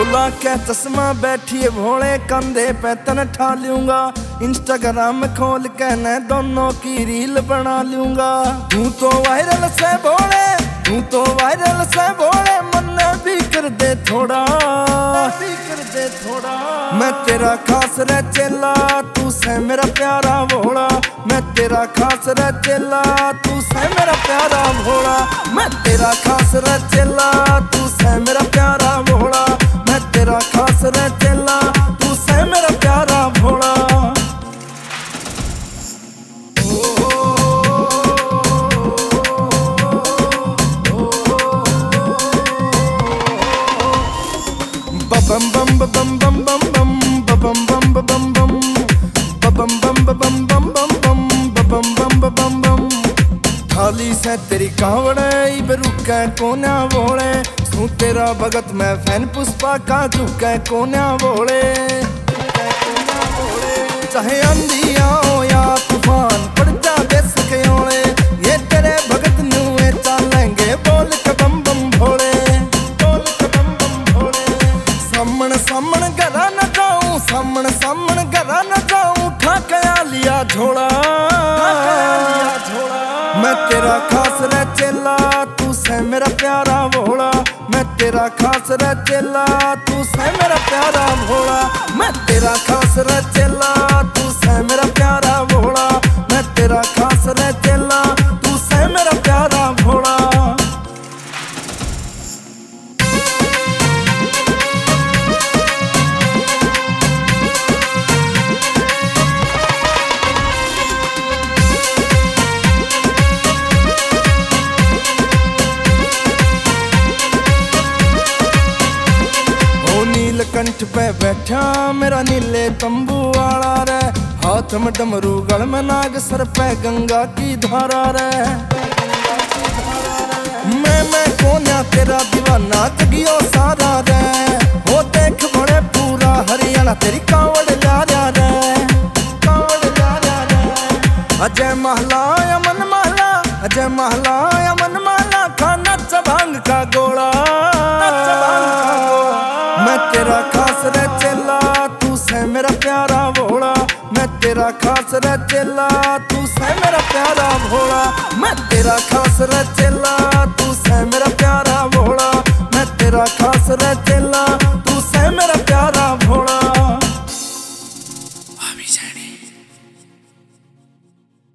बोला क्या चश्मा बैठिए भोले कंधे पे तन ठा लूंगा। इंस्टाग्राम खोल के न दोनों की रील बना लूंगा। तू तो वायरल से भोले, तू तो वायरल से भोले, मन भी कर दे थोड़ा, भी कर दे थोड़ा। मैं तेरा खास रे चेला, तू से मेरा प्यारा भोला। मैं तेरा खास रे चेला, तू से मेरा प्यारा भोला। मैं तेरा खास रे चेला, तू से मेरा प्यारा भोला। मैं तेरा खास रे चेला, तू से मेरा प्यारा भोला। Bum bum bum bum bum bum bum bum bum bum bum bum bum bum bum bum bum bum bum bum। थाली से तेरी कावड़े रुके कोना बोले, तू तेरा भगत मैं फैन पुष्पा का झुके कोना बोले। चाहे आंधिया हो या तूफान पड़ जावे सके ओले, ये तेरे भगत नुए चालेंगे बोल के बम बम भोले, बोल के बम बम भोले। सामन सामन घरा न जाऊं, सामन सामन घरा न जाऊं, ठाकया लिया झोला, ठाकया लिया झोला। मैं तेरा खास रे चेला, तू से मेरा प्यारा भोला। मैं तेरा खास रे चेला, तू से मेरा प्यारा भोला। मैं तेरा खास रे चेला, तू से मेरा प्यारा भोला। मैं तेरा खास रे चेला, तू से मेरा प्यारा भोला। नीलकंठ पे बैठा मेरा नीले तंबू वाला रे, हाथ में डमरू गल में नाग, सर पे गंगा की धारा रे। मैं कोन्या तेरा दीवाना जगियो सारा रे, हो देख बड़े पूरा हरियाणा तेरी कावड़ ला रहा रे, कावड़ ला रहा रे। अजय महला अमन महला, अजय महला अमन महला, खाना चबांग का गोला, मैं तेरा खास रे चेला, तू से मेरा प्यारा भोला। मैं तेरा खास रे चेला, तू से मेरा प्यारा भोला। मैं तेरा खास रे चेला, तू से मेरा प्यारा भोला। मैं तेरा खास रे चेला, तू से मेरा प्यारा भोला। अभी जाने